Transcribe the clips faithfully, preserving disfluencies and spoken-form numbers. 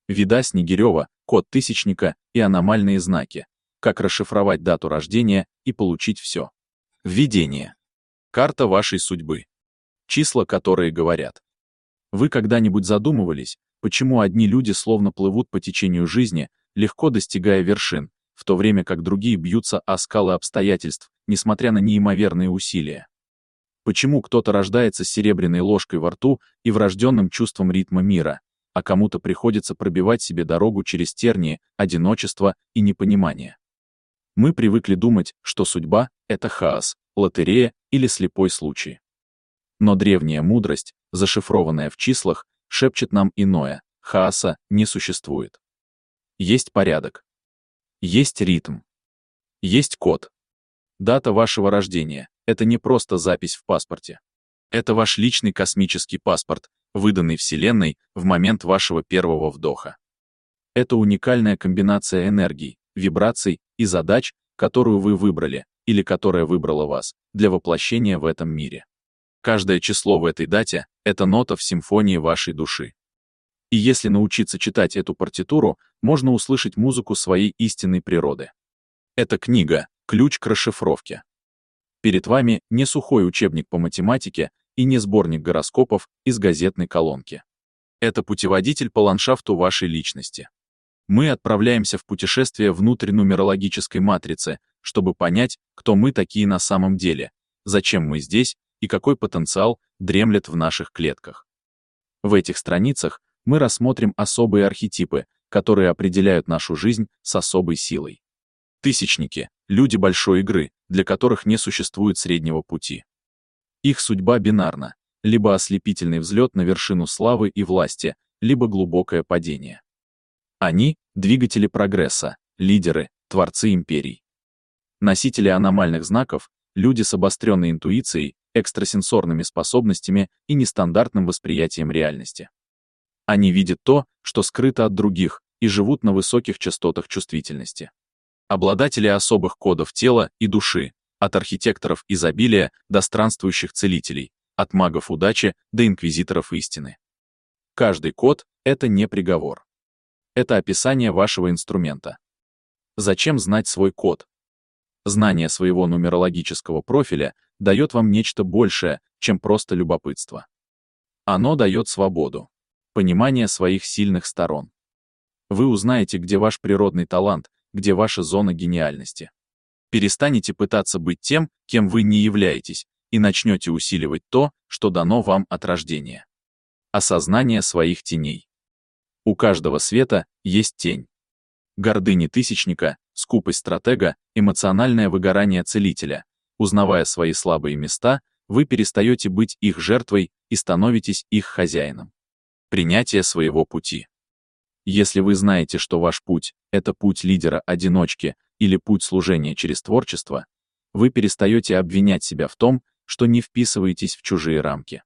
вида Снегирева, код тысячника и аномальные знаки. Как расшифровать дату рождения и получить все. Введение. Карта вашей судьбы. Числа, которые говорят. Вы когда-нибудь задумывались, почему одни люди словно плывут по течению жизни, легко достигая вершин, в то время как другие бьются о скалы обстоятельств, несмотря на неимоверные усилия? Почему кто-то рождается с серебряной ложкой во рту и врожденным чувством ритма мира, а кому-то приходится пробивать себе дорогу через тернии, одиночество и непонимание? Мы привыкли думать, что судьба — это хаос, лотерея или слепой случай. Но древняя мудрость, зашифрованная в числах, шепчет нам иное: хаоса не существует. Есть порядок. Есть ритм. Есть код. Дата вашего рождения — это не просто запись в паспорте. Это ваш личный космический паспорт, выданный Вселенной в момент вашего первого вдоха. Это уникальная комбинация энергий, вибраций и задач, которую вы выбрали, или которая выбрала вас, для воплощения в этом мире. Каждое число в этой дате — это нота в симфонии вашей души. И если научиться читать эту партитуру, можно услышать музыку своей истинной природы. Эта книга — ключ к расшифровке. Перед вами не сухой учебник по математике и не сборник гороскопов из газетной колонки. Это путеводитель по ландшафту вашей личности. Мы отправляемся в путешествие внутрь нумерологической матрицы, чтобы понять, кто мы такие на самом деле, зачем мы здесь и какой потенциал дремлет в наших клетках. В этих страницах мы рассмотрим особые архетипы, которые определяют нашу жизнь с особой силой. Тысячники — люди большой игры, для которых не существует среднего пути. Их судьба бинарна: либо ослепительный взлет на вершину славы и власти, либо глубокое падение. Они — двигатели прогресса, лидеры, творцы империй. Носители аномальных знаков — люди с обостренной интуицией, экстрасенсорными способностями и нестандартным восприятием реальности. Они видят то, что скрыто от других, и живут на высоких частотах чувствительности. Обладатели особых кодов тела и души, от архитекторов изобилия до странствующих целителей, от магов удачи до инквизиторов истины. Каждый код — это не приговор. Это описание вашего инструмента. Зачем знать свой код? Знание своего нумерологического профиля дает вам нечто большее, чем просто любопытство. Оно дает свободу, понимание своих сильных сторон. Вы узнаете, где ваш природный талант, где ваша зона гениальности. Перестанете пытаться быть тем, кем вы не являетесь, и начнете усиливать то, что дано вам от рождения. Осознание своих теней. У каждого света есть тень. Гордыня тысячника, скупость стратега, эмоциональное выгорание целителя. Узнавая свои слабые места, вы перестаете быть их жертвой и становитесь их хозяином. Принятие своего пути. Если вы знаете, что ваш путь — это путь лидера-одиночки или путь служения через творчество, вы перестаете обвинять себя в том, что не вписываетесь в чужие рамки.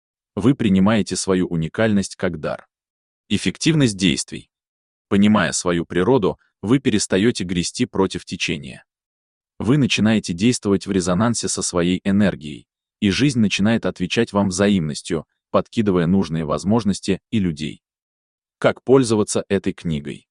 Вы принимаете свою уникальность как дар. Эффективность действий. Понимая свою природу, вы перестаете грести против течения. Вы начинаете действовать в резонансе со своей энергией, и жизнь начинает отвечать вам взаимностью, подкидывая нужные возможности и людей. Как пользоваться этой книгой?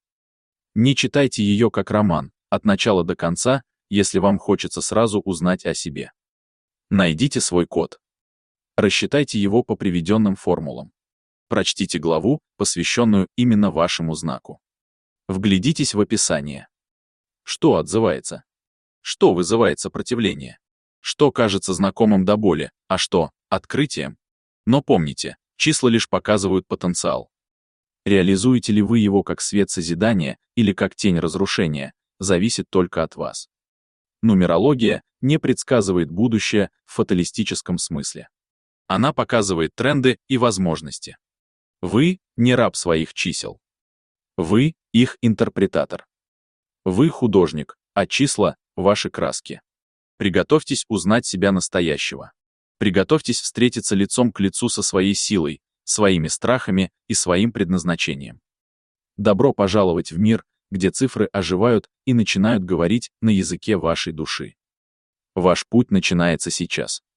Не читайте ее как роман, от начала до конца, если вам хочется сразу узнать о себе. Найдите свой код. Рассчитайте его по приведенным формулам. Прочтите главу, посвященную именно вашему знаку. Вглядитесь в описание. Что отзывается? Что вызывает сопротивление? Что кажется знакомым до боли, а что — открытием? Но помните, числа лишь показывают потенциал. Реализуете ли вы его как свет созидания или как тень разрушения, зависит только от вас. Нумерология не предсказывает будущее в фаталистическом смысле. Она показывает тренды и возможности. Вы не раб своих чисел. Вы их интерпретатор. Вы художник, а числа — ваши краски. Приготовьтесь узнать себя настоящего. Приготовьтесь встретиться лицом к лицу со своей силой, своими страхами и своим предназначением. Добро пожаловать в мир, где цифры оживают и начинают говорить на языке вашей души. Ваш путь начинается сейчас.